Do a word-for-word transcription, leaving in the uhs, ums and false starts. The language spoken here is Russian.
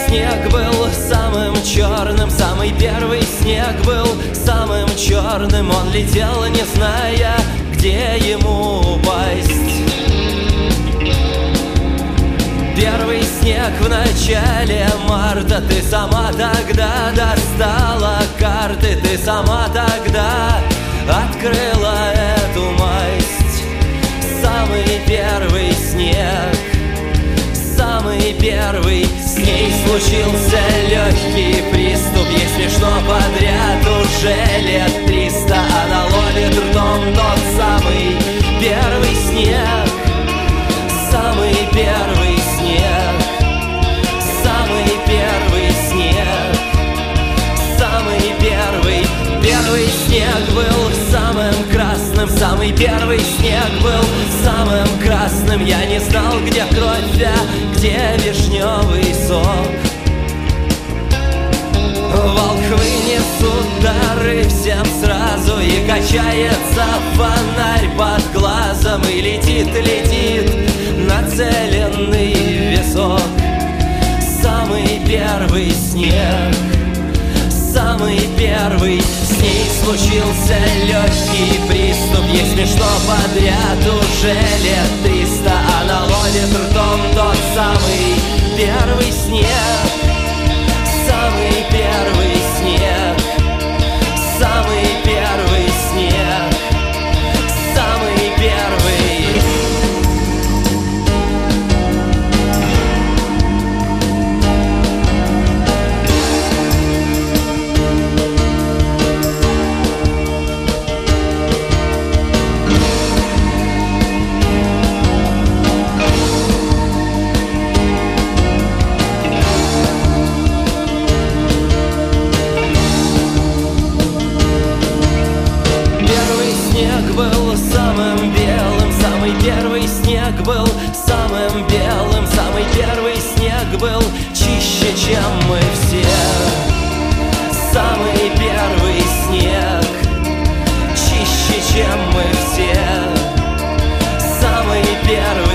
снег был самым черным, самый первый снег был самым черным. Он летел, не зная, где ему упасть. Первый снег в начале марта. Ты сама тогда достала карты, ты сама тогда открыла эту масть. Самый первый снег, самый первый. С ней случился легкий приступ. Ей смешно подряд уже лет триста. Она ловит ртом тот самый первый снег, самый первый снег, самый первый снег, самый первый. Первый снег был самым красным, самый первый снег был самым красным. Я не знал, где кровь, а где вишневый сок. Волхвы несут дары всем сразу, и качается фонарь под глазом, и летит, летит нацеленный висок. Самый первый снег, самый первый. С ней случился легкий приступ. Ей смешно подряд уже лет триста. Она ловит ртом тот самый первый снег, самый первый снег, самый первый снег, самый первый. Был самым белым, самый первый снег был самым белым, самый первый снег был чище, чем мы все. Самый первый снег чище, чем мы все. Самый первый.